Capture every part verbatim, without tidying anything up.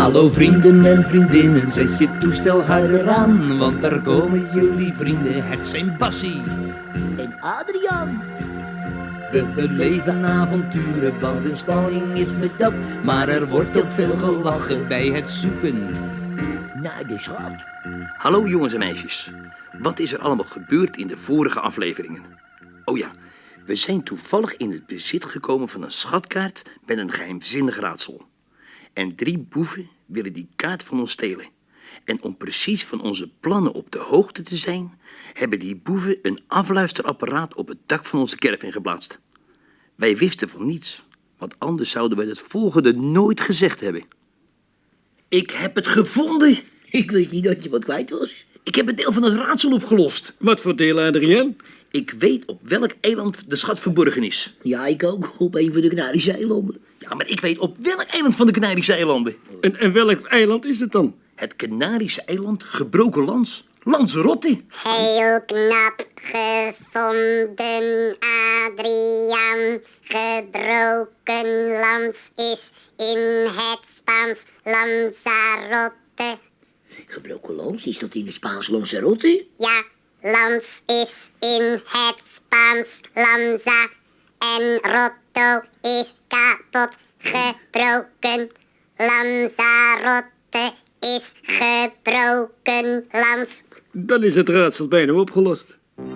Hallo vrienden en vriendinnen, zet je toestel harder aan, want daar komen jullie vrienden, het zijn Bassie En Adriaan. We beleven avonturen, want een spanning is met dat. Maar er wordt ook veel gelachen bij het zoeken naar de schat. Hallo jongens en meisjes. Wat is er allemaal gebeurd in de vorige afleveringen? Oh ja, we zijn toevallig in het bezit gekomen van een schatkaart met een geheimzinnig raadsel. En drie boeven willen die kaart van ons stelen. En om precies van onze plannen op de hoogte te zijn, hebben die boeven een afluisterapparaat op het dak van onze caravan geplaatst. Wij wisten van niets, want anders zouden we het volgende nooit gezegd hebben. Ik heb het gevonden! Ik wist niet dat je wat kwijt was. Ik heb een deel van het raadsel opgelost. Wat voor deel, Adrien? Ik weet op welk eiland de schat verborgen is. Ja, ik ook. Op een van de Canarische eilanden. Ja, maar ik weet op welk eiland van de Canarische eilanden. En, en welk eiland is het dan? Het Canarische eiland Gebroken Lans. Lanzarote. Heel knap gevonden, Adriaan. Gebroken lans is in het Spaans Lanzarote. Gebroken lans, is dat in het Spaans Lanzarote? Ja, lans is in het Spaans Lanza. En Rotto is kapot gebroken. Lanzarote is gebroken lans. Dan is het raadsel bijna opgelost.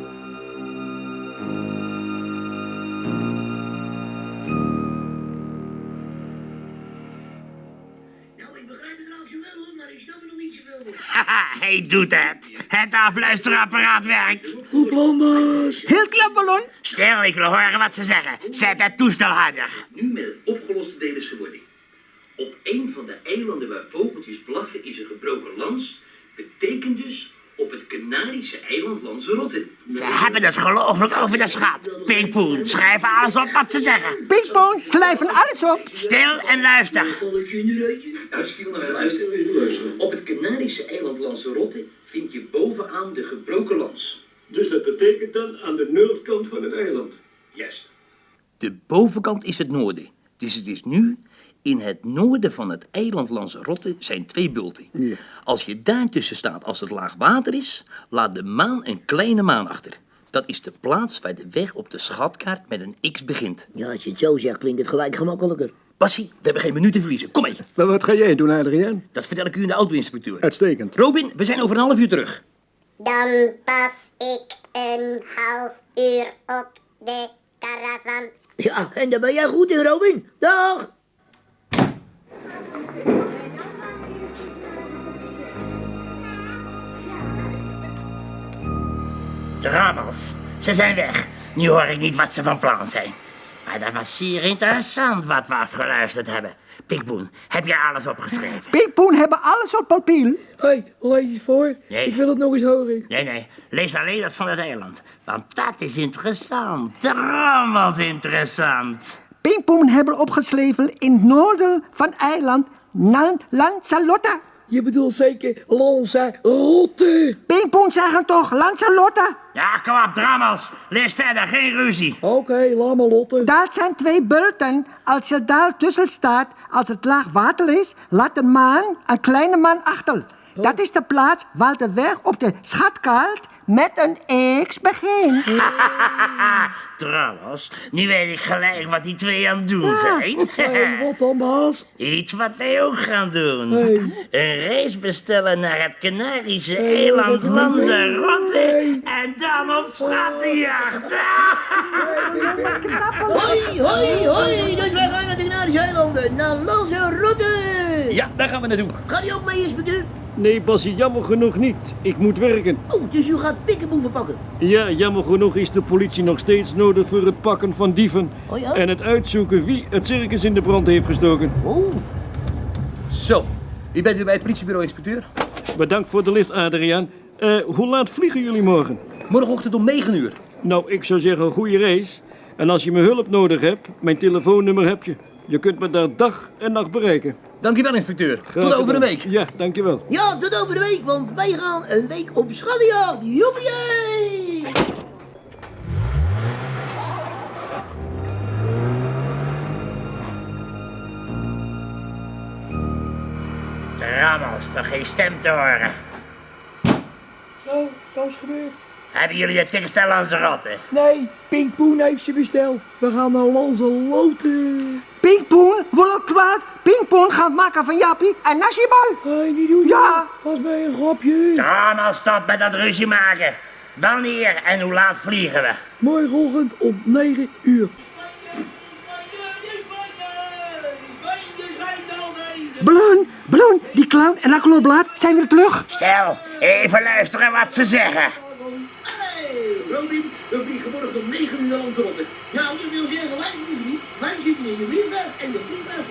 Nou, ik begrijp het trouwens wel hoor, maar ik snap er nog niet zoveel van. Haha, hij doet het. Het afluisterapparaat werkt. Goed plan, baas. Heel knap, ballon. Stil, ik wil horen wat ze zeggen. Zet het toestel harder. Nu met het opgeloste deel is geworden. Op een van de eilanden waar vogeltjes blaffen is een gebroken lans. Betekent dus op het Canarische eiland Lanzarote. Ze hebben het gelooflijk over de schat. Pinkpoen, schrijf alles op wat ze zeggen. Pinkpoen, schrijven alles op. Stil en luister. Nou, stil naar mij luisteren. Op het Canarische eiland Lanzarote vind je bovenaan de gebroken lans. Dus dat betekent dan aan de noordkant van het eiland. Juist. De bovenkant is het noorden. Dus het is nu... In het noorden van het eiland Lanzarote zijn twee bulten. Ja. Als je daartussen staat als het laag water is, laat de maan een kleine maan achter. Dat is de plaats waar de weg op de schatkaart met een X begint. Ja, als je het zo zegt, klinkt het gelijk gemakkelijker. Bassie, we hebben geen minuut te verliezen. Kom mee. Maar wat ga jij doen, Adrien? Dat vertel ik u in de auto-inspecteur. Uitstekend. Robin, we zijn over een half uur terug. Dan pas ik een half uur op de caravan. Ja, en daar ben jij goed in, Robin. Dag! Drabbels, ze zijn weg. Nu hoor ik niet wat ze van plan zijn. Maar dat was zeer interessant wat we afgeluisterd hebben. Pinkpoen, heb je alles opgeschreven? Pinkpoen hebben alles op papier. Hé, hey, lees het voor. Nee. Ik wil het nog eens horen. Nee, nee, lees alleen dat van het eiland. Want dat is interessant. Drabbels interessant. Pinkpoen hebben opgeschreven in het noorden van eiland Nan- Lanzarote. Je bedoelt zeker Lanzarote. Pinkpoen zeggen toch Lanzarote? Ja, kom op, Drammels. Lees verder, geen ruzie. Oké, okay, laat maar Lotte. Dat zijn twee bulten. Als je daar tussen staat, als het laag water is, laat de maan een kleine maan achter. Oh. Dat is de plaats waar de weg op de schatkaart met een X begint. Drammels, nu weet ik gelijk wat die twee aan het doen Ja. zijn. Hey, wat dan, baas? Iets wat wij ook gaan doen. Hey. Een reis bestellen naar het Canarische Hey, eiland wat- Lanzarote. Hey. En dan op schattenjacht. Hoi, hoi, hoi. Dus wij gaan naar de Canarische eilanden. Naar Lanzarote. Ja, daar gaan we naartoe. Gaat u ook mee, inspecteur? Nee, Bassie, jammer genoeg niet. Ik moet werken. Oh, dus u gaat pikkenboeven pakken. Ja, jammer genoeg is de politie nog steeds nodig voor het pakken van dieven. Oh ja? En het uitzoeken wie het circus in de brand heeft gestoken. Oh. Zo, u bent weer bij het politiebureau, inspecteur. Bedankt voor de lift, Adriaan. Eh, hoe laat vliegen jullie morgen? Morgenochtend om negen uur. Nou, ik zou zeggen een goede reis. En als je me hulp nodig hebt, mijn telefoonnummer heb je. Je kunt me daar dag en nacht bereiken. Dankjewel, inspecteur. Graag Tot over een gedaan. week. Ja, dankjewel. Ja, tot over de week, want wij gaan een week op schattenjacht. Joepie! Rammels, toch geen stem te horen. Zo, dat is gebeurd. Hebben jullie de tekst aan Lanzarote? Nee, Pinkpoen heeft ze besteld. We gaan naar Lanzarote. Pinkpoen, word ook kwaad. Pinkpoen gaat maken van Jappie en Nasibal. Hé, hey, niet doen. Ja. Was mij een grapje. Rammels, stop met dat ruzie maken. Wanneer en hoe laat vliegen we? Morgenochtend om negen uur. Bloen, Bloen, die clown en Akkeloorblad zijn weer terug. Stel, even luisteren wat ze zeggen. Robin, we vliegen morgen om negen uur naar Lanzarote. Nou, je wil zeggen, wij vliegen niet. Wij zitten in de vliegtuig en de vliegtuig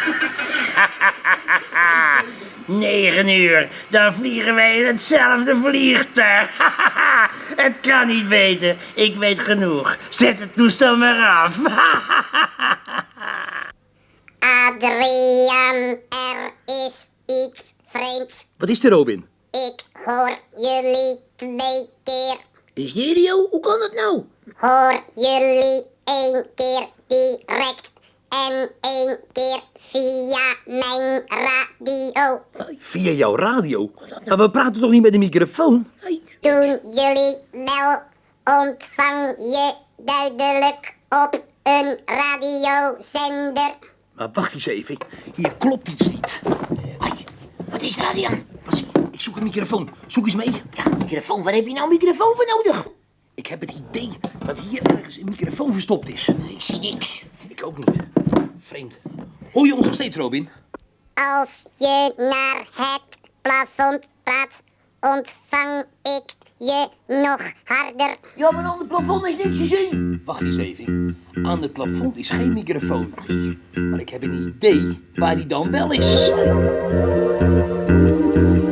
vliegt. Negen uur, dan vliegen wij in hetzelfde vliegtuig. Het kan niet weten, ik weet genoeg. Zet het toestel maar af. Adriaan, er is iets vreemds. Wat is er, Robin? Ik hoor jullie twee keer. Stereo, hoe kan dat nou? Hoor jullie één keer direct en één keer via mijn radio. Via jouw radio? Maar we praten toch niet met de microfoon? Doen jullie wel, ontvang je duidelijk op een radiozender. Maar wacht eens even, hier klopt iets niet. Hé, wat is er, Adriaan? Pas, ik zoek een microfoon. Zoek eens mee. Ja, een microfoon. Waar heb je nou een microfoon voor nodig? Ik heb het idee dat hier ergens een microfoon verstopt is. Ik zie niks. Ik ook niet. Vreemd. Hoor je ons nog steeds, Robin? Als je naar het plafond praat, ontvang ik je nog harder. Ja, maar aan het plafond is niks te zien. Wacht eens even. Aan het plafond is geen microfoon. Maar ik heb een idee waar die dan wel is.